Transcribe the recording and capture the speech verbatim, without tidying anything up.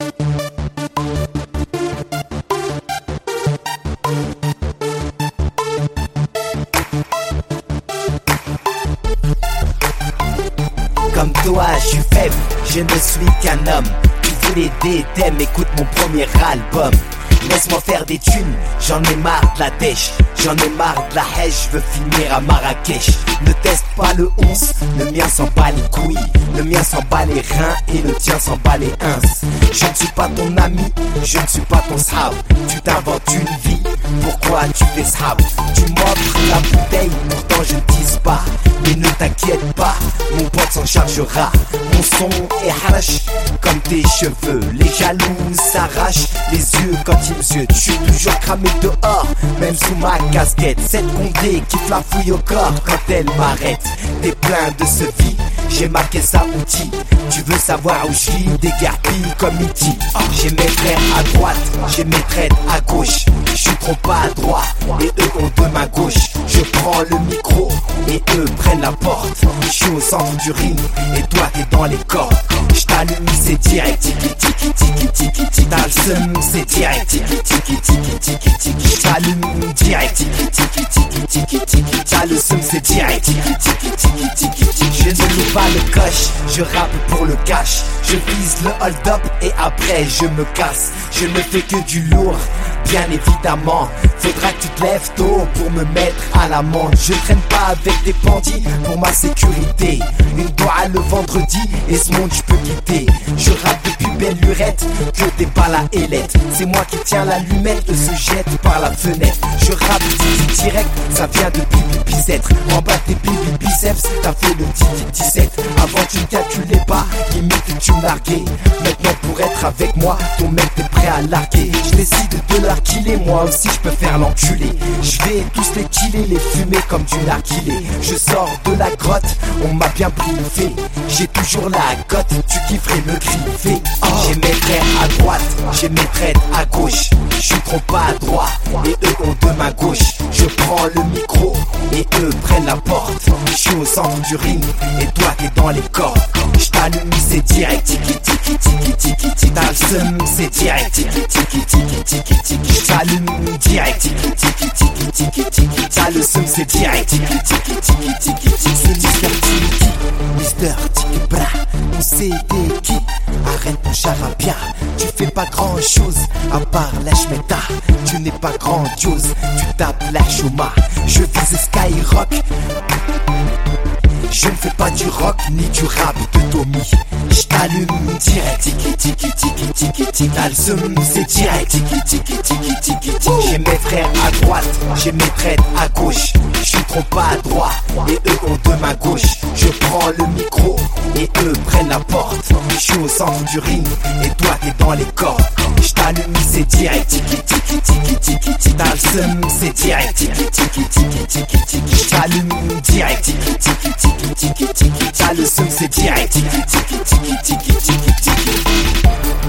Comme toi, je suis faible, je ne suis qu'un homme. Tu voulais des thèmes, écoute mon premier album. Laisse-moi faire des thunes, j'en ai marre de la dèche. J'en ai marre de la haine, je veux finir à Marrakech. Ne teste pas le onze, le mien s'en bat les couilles. Le mien s'en bat les reins et le tien s'en bat les ins. Je ne suis pas ton ami, je ne suis pas ton sahab. Tu t'inventes une vie, pourquoi tu fais sahab? Tu m'offres la bouteille, pourtant je ne tisse pas. Mais ne t'inquiète pas, mon pote s'en chargera. Mon son est harash comme tes cheveux. Les jaloux s'arrachent les yeux quand ils me ziotent. Je suis toujours cramé dehors, même sous ma casquette. Cette condé qui flafouille au corps quand elle m'arrête. T'es plein de ce vie, j'ai marqué ça outil. Tu veux savoir où je suis, dégarpille comme E T. J'ai mes frères à droite, j'ai mes traites à gauche. Je suis trop pas à droite et eux ont deux mains gauche. Je prends le micro et eux prennent la porte. Je suis au centre du ring et toi t'es dans les cordes. Je t'allume, c'est direct, tiki tiki tiki tiki tiki. T'as le seum, c'est direct, tiki tiki tiki tiki tiki. Je t'allume direct, tiki tiki tiki tiki tiki. T'as le seum, c'est direct, tiki tiki tiki tiki tiki. Je ne loue pas le coche, je rappe pour le cash. Je vise le hold up et après je me casse. Je ne fais que du lourd, bien évidemment. Faudra que tu te lèves tôt pour me mettre à l'amende. Je traîne pas avec des bandits pour ma sécurité. Une doigt le vendredi et ce monde je peux quitter. Je rappe depuis belle lurette que des balles à ailettes. C'est moi qui tiens l'allumette, eux se jettent par la fenêtre. Je rappe dix direct, ça vient de Bibi Bicêtre. En bas tes Bibi biceps, t'as fait le dix dix-sept. Avant tu ne calculais pas, limite tu me larguais. Maintenant pour être avec moi, ton mec t'es prêt à larguer. Je décide de l'arquiller, moi aussi je peux faire l'enculé. Je vais tous les killer, les fumer comme du narguilé. Je sors de la grotte, on m'a bien briefé. J'ai toujours la cote, tu kifferais me griffer. Oh. J'ai mes frères à droite, j'ai mes traites à gauche. Je suis trop pas à droite et eux ont deux mains gauche. Je prends le micro et eux prennent la porte. Je suis au centre du ring et toi t'es dans les cordes. Je t'allume, c'est direct, tiki tiki tiki tiki tiki. T'as le seum, c'est direct, tiki tiki tiki tiki tiki. Je t'allume direct, tiki tiki tiki tiki tiki. T'as le seum, c'est direct, tiki tiki tiki tiki tiki. C'est Mister Tiki, Mister Tiki Bra. On sait t'es qui? Arrête mon charabia. Tu fais pas grand chose à part la schmeta. Tu n'es pas grandiose, tu tapes la chouma. Je vise Skyrock. Je ne fais pas du rock ni du rap de Tommy. Je t'allume direct, tiki tiki tiki tiki tiki. T'as le seum, c'est direct, tiki tiki tiki tiki tiki. J'ai mes frères à droite, j'ai mes traites à gauche. Je suis trop pas à droite et eux ont deux mains gauche. Je prends le micro et eux prennent la porte. Je suis au centre du ring et toi t'es dans les cordes. Je t'allume, c'est direct, tiki tiki tiki tiki tiki. T'as le seum, c'est direct, tiki tiki tiki tiki tiki. Je t'allume direct, tiki tiki tiki tiki tiki. T'as le seum, c'est direct, tiki tiki tiki tiki tiki tiki.